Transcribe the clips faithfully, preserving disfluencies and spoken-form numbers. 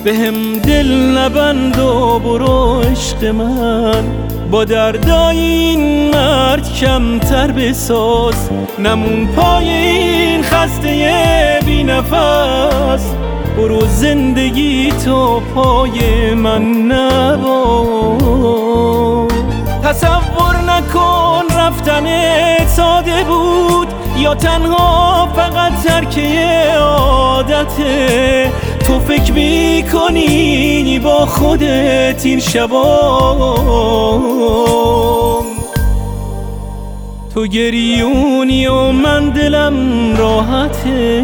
بهم دل نبند و برو عشق من، با دردای این مرد کمتر بساز. نمون پای این خسته بی نفس، برو زندگی تو پای من نباز. تصور نکن رفتن ساده بود، یا تنها فقط ترکه عادته. تو فکر میکنی با خودت این شبا تو گریونی و من دلم راحته.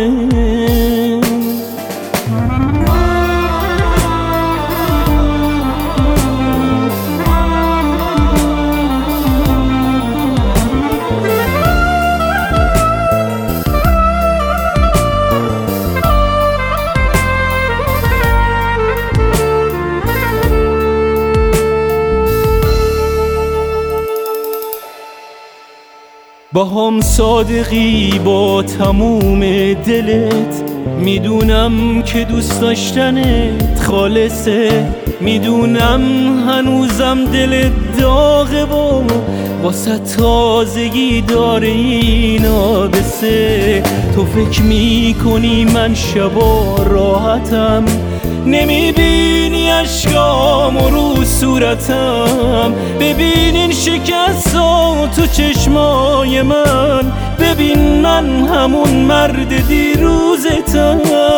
با هم صادقی با تموم دلت، میدونم که دوست داشتنت خالصه. میدونم هنوزم دلت داغه و واسه تازگی داره این آبسه. تو فکر میکنی من شبا راحتم، نمیبینی اشکام رو صورتم. ببین این شکست‌ها تو چشمای من، ببین من همون مرد دیروزتم.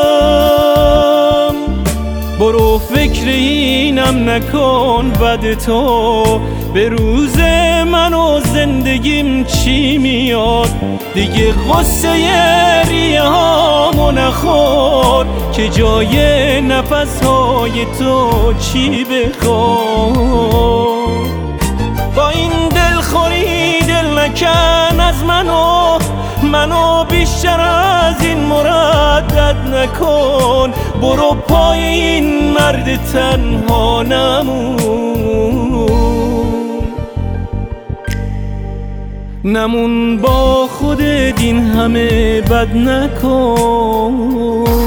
برو فکر اینم نکن بد تو، به روز من و زندگیم چی میاد. دیگه غصه ریه هامو نخور، که جای نفسهای تو چی بخواد. با این دلخوری دل نکن از منو، منو بیشتر از این مردد نکن. برو پای این مرد تنها نمون، نمون با خودت این همه بد نکن.